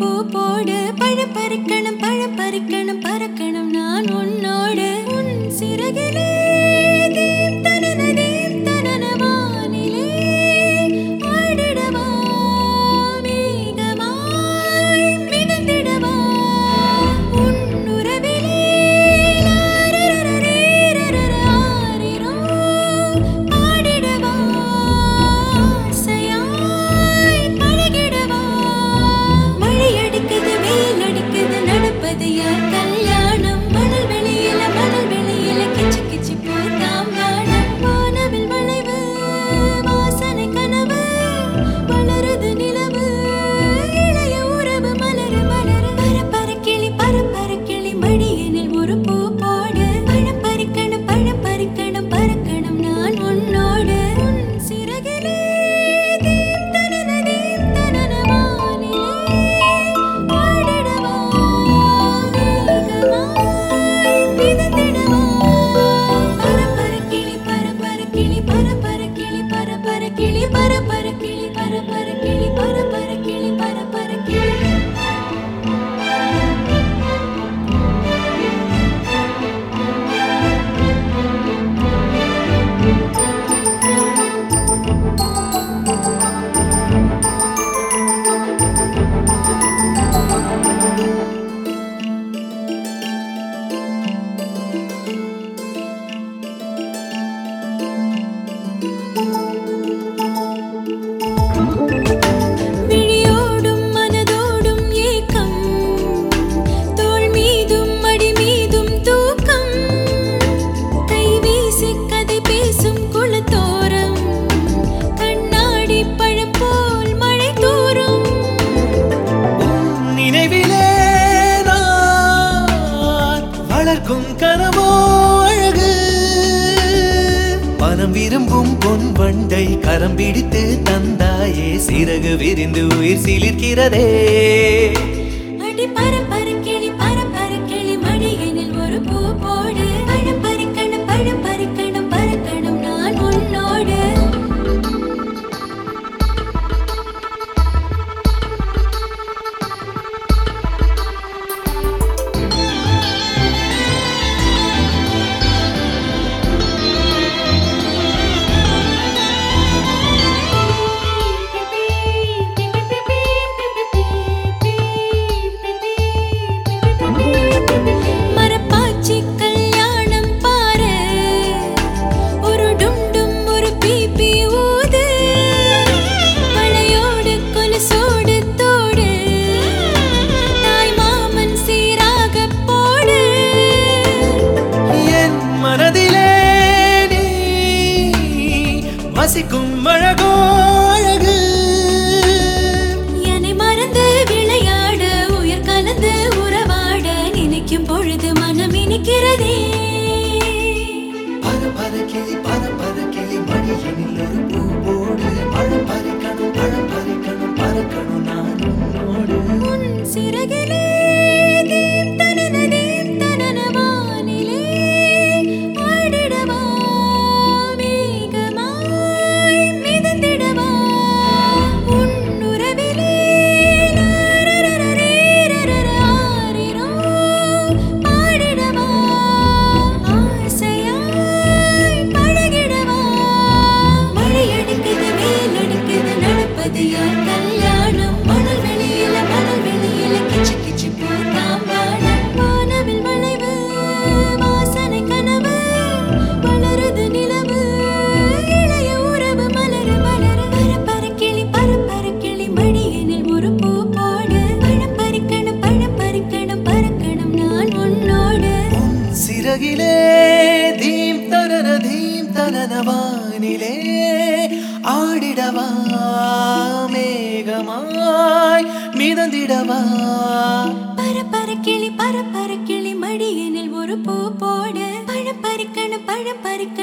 பூ போடு பழம் பறிக்கணும் பறக்கணும் நான் உன்னோடு உன் சிறகிலே தீம் தனன வானிலே ஆடிடவா மேகமாய் மிதந்திடவா உன் உறவிலே ஆரிரோ பாடிடவா ஆசையாய் பழகிடவா மழை அடிக்குது வெயில் அடிக்குது நடப்பது யார் கல்யாணம் மணல் வெளியில கிச்சு கிச்சு போதாம் வானம் வானவில் வளைவு வாசனை கனவு வளருது நிலவு இளைய உறவு மலரு பரப்பர கிளி மடியினில் ஒரு பூ போடு பழம் பறிக்கணும் பறக்கணும் நான் உன்னோடு உன் சிறகிலே தீம் தனன வானிலே ஆடிடவா மேகமாய் மிதந்திடவா பரப்பர கிளி பரப்பர கிளி பரப்பர கிளி பரப்பர கிளி பரப்பர கிளி பரப்பர கிளி பரப்பர கிளி பரப்பர கிளி விழியோடும் மனதோடும் ஏக்கம் தோள் மீதும் மடி மீதும் தூக்கம் கை வீசி கதை பேசும் குளத்தோரம் கண்ணாடி பழம் போல் மழை தூரும் நினைவிலே நான் வளர்க்கும் கனவோ அழகு மனம் விரும்பும் பொன் வண்டை கரம் பிடித்து தந்தாயே சிறகு விரிந்து உயிர் சிலிர்க்கிறதே அடி பரப்பர கிளி மடியினில் ஒரு பூ போடு பழம் பறிக்கணும் பறக்கணும் நான் உன்னோடு மரப்பாச்சி கல்யாணம் பாரு ஒரு டும் ஒரு பீப்பி ஊது வளையோடு கொலுசோடு தோடு தாய் மாமன் சீராக போடு என் மனதிலே நீ வசிக்கும் அழகோ அழகு என்னை மறந்து விளையாட உயிர் கலந்து உறவாட நினைக்கும் பொழுது மனம் இனிக்கிறதே பரப்பர கிளி மடியினில் ஒரு பூ போடு பழம் பறிக்கணும் பறக்கணும் நான் உன்னோடு உன் சிறகிலே தீம் தனன வானிலே ஆடிடவா மேகமாய் மிதந்திடவா உன் உறவிலே ஆரிரோ பாடிடவா ஆசையாய் பழகிடவா மழை அடிக்குது வெயில் அடிக்குது நடப்பது யார் கல்யாணம் மணல் வெளியில கிச்சு கிச்சு போதாம் வானம் வானவில் வளைவு வாசனை கனவு வளருது நிலவு இளைய உறவு மலரு பரப்பர கிளி மடியினில் ஒரு பூ போடு பழம் பறிக்கணும் பறக்கணும் நான் உன்னோடு உன் சிறகிலே தீம் தனன வானிலே ஆடிடவா மேகமாய் மிதந்திடவா பரப்பர கிளி மடியினில் ஒரு பூ போடு பழம் பறிக்கணும்